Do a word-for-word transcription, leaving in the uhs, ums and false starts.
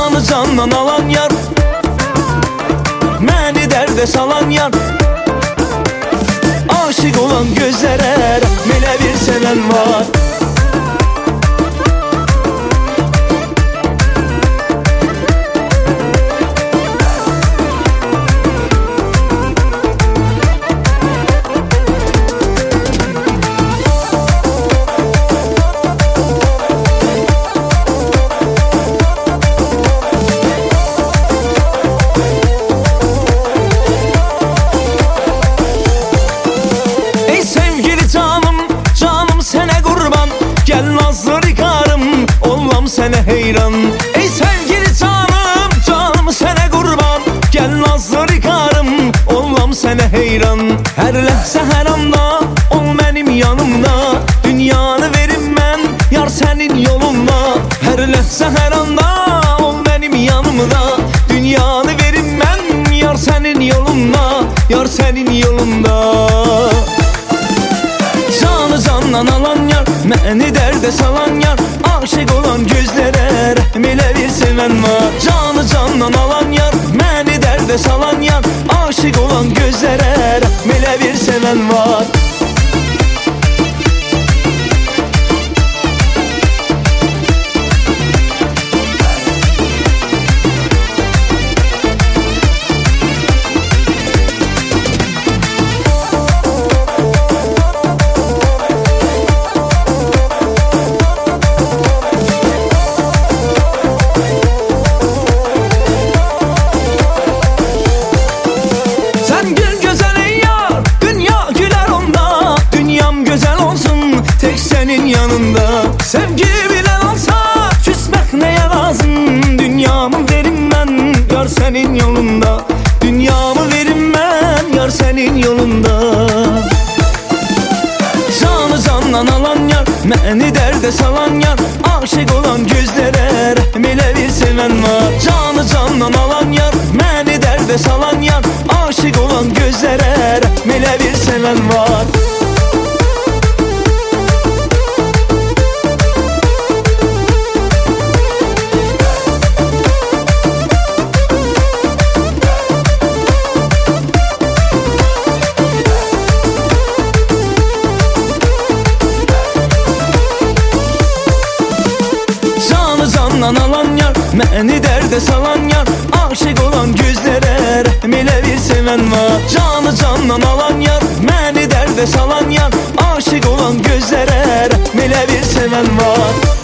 Canı candan alan yar, məni dərdə salan yar. Aşık olan gözlərə rəhm elə bir sevən var. Sənə heyran, ey sevgili canım, canım sənə qurban. Gəl nazlı rikarım, olam sənə heyran. Hər ləhzə hər anda ol mənim yanımda, dünyanı verim mən yar sənin yolunda. Hər ləhzə hər anda ol mənim yanımda, dünyanı verim mən yar sənin yolunda, yar sənin yolunda. Canı candan alan yar, məni dərdə salan yar. Aşık olan gözlərə rəhm elə bir sevən var. Canı candan alan yar, məni dərdə salan yar. Aşık olan gözlərə rəhm elə bir sevən var. Yanında sevgi bilen olsa küsmek neye lazım? Dünyamı verim ben yar senin yolunda, dünyamı verim ben yar senin yolunda. Canı candan alan yar, məni dərdə salan yar. Aşık olan gözlərə rəhm elə bir sevən var. Canı candan alan yar, məni dərdə salan yar. Aşık olan gözlərə rəhm elə bir sevən var. Candan alan yar, məni dərdə salan yar. Aşık olan gözlərə rəhm elə bir sevən var. Canı candan alan yar, məni dərdə salan yar. Aşık olan gözlərə rəhm elə bir sevən var.